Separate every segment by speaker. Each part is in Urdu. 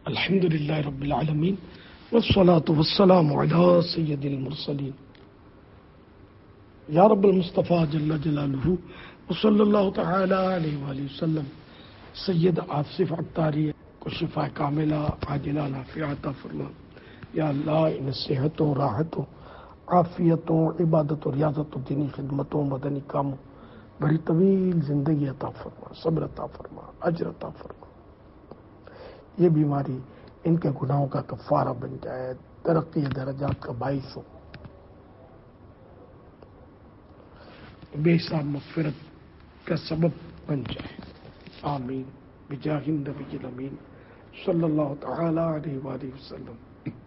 Speaker 1: الحمدللہ رب العالمین والصلاة والسلام علی سید المرسلین یا رب المصطفیٰ جل جلالہ وصلی اللہ تعالی علیہ وآلہ وسلم. سید آصف عطاری کو شفا کاملہ عاجلہ نافعہ عطا فرما. یا اللہ ان صحتوں، راحتوں، عافیتوں، عبادت و ریاضت و دینی خدمتوں، مدنی کاموں، بڑی طویل زندگی عطا فرما، صبر عطا فرما، اجر عطا فرما. یہ بیماری ان کے گناہوں کا کفارہ بن جائے، ترقی درجات کا باعث ہو، بے حساب مغفرت کا سبب بن جائے. آمین بجاہ النبی الامین صلی اللہ تعالی علیہ وآلہ وسلم.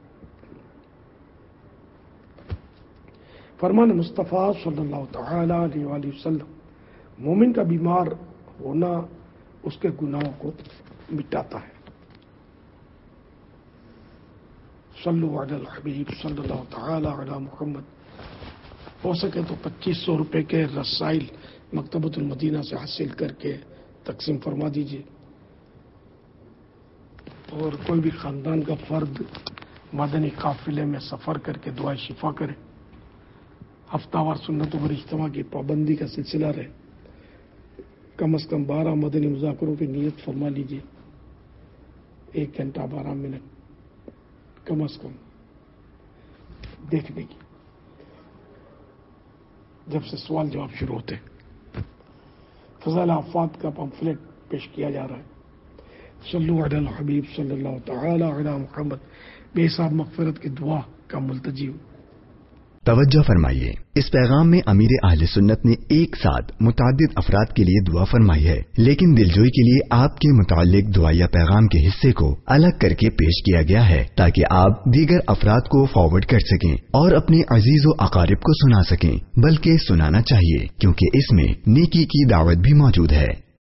Speaker 1: فرمان مصطفیٰ صلی اللہ تعالی علیہ وآلہ وسلم، مومن کا بیمار ہونا اس کے گناہوں کو مٹاتا ہے. صلو علی الحبیب صلی اللہ تعالی علی محمد. ہو سکے تو 2500 روپے کے رسائل مکتبۃ المدینہ سے حاصل کر کے تقسیم فرما دیجیے. اور کوئی بھی خاندان کا فرد مدنی قافلے میں سفر کر کے دعائیں شفا کرے. ہفتہ وار سنتوں پر اجتماع کی پابندی کا سلسلہ رہے. کم از کم 12 مدنی مذاکروں کی نیت فرما لیجیے. 1 گھنٹہ 12 منٹ کم از کم دیکھنے کی، جب سے سوال جواب شروع ہوتے. فضائل آفات کا پمفلیٹ پیش کیا جا رہا ہے. صلو علی الحبیب صلی اللہ تعالی علی محمد. بے حساب مغفرت کی دعا کا ملتجی ہوں.
Speaker 2: توجہ فرمائیے، اس پیغام میں امیر اہل سنت نے ایک ساتھ متعدد افراد کے لیے دعا فرمائی ہے، لیکن دلجوئی کے لیے آپ کے متعلق دعائیہ پیغام کے حصے کو الگ کر کے پیش کیا گیا ہے تاکہ آپ دیگر افراد کو فارورڈ کر سکیں اور اپنے عزیز و اقارب کو سنا سکیں. بلکہ سنانا چاہیے کیونکہ اس میں نیکی کی دعوت بھی موجود ہے.